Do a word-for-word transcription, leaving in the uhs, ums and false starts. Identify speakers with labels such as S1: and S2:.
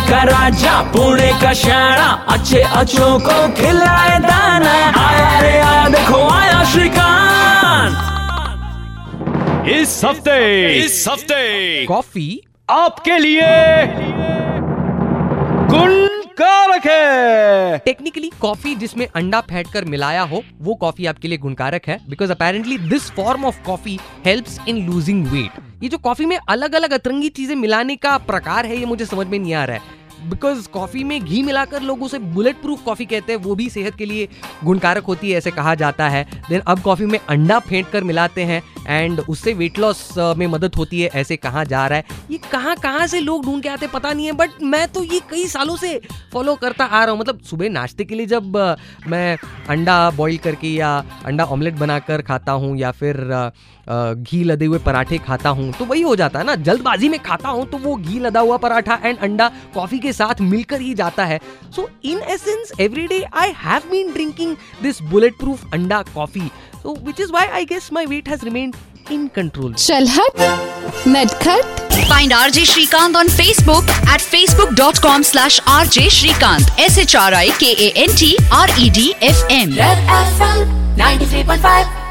S1: का राजा पुणे का शाना, अच्छे अच्छों को खिलाए दाना। आया रे आया, देखो आया श्रीकांत।
S2: इस हफ्ते इस हफ्ते
S3: कॉफी
S2: आपके लिए गुणकारक है।
S3: टेक्निकली कॉफी जिसमें अंडा फेंट कर मिलाया हो वो कॉफी आपके लिए गुणकारक है, because apparently this form of coffee helps in losing weight. ये जो कॉफी में अलग अलग अतरंगी चीजें मिलाने का प्रकार है, ये मुझे समझ में नहीं आ रहा है। बिकॉज कॉफी में घी मिलाकर लोग उसे बुलेट प्रूफ कॉफी कहते हैं, वो भी सेहत के लिए गुणकारक होती है ऐसे कहा जाता है। देन अब कॉफी में अंडा फेंट कर मिलाते हैं एंड उससे वेट लॉस में मदद होती है ऐसे कहा जा रहा है। ये कहाँ कहाँ से लोग ढूंढ के आते पता नहीं है, बट मैं तो ये कई सालों से फॉलो करता आ रहा हूँ। मतलब सुबह नाश्ते के लिए जब मैं अंडा बॉईल करके या अंडा ऑमलेट बनाकर खाता हूँ या फिर घी लदे हुए पराठे खाता हूँ तो वही हो जाता है ना, जल्दबाजी में खाता हूँ तो वो घी लदा हुआ पराठा एंड अंडा कॉफी के साथ मिलकर ही जाता है। So in essence every day I have been drinking this bulletproof अंडा coffee, so which is why I guess my weight has remained in control.
S4: चल हट नटखट।
S5: Find R J Shrikant on Facebook at facebook dot com slash R J Shrikant. S H R I K A N T R E D F M.
S6: Red F M ninety-three point five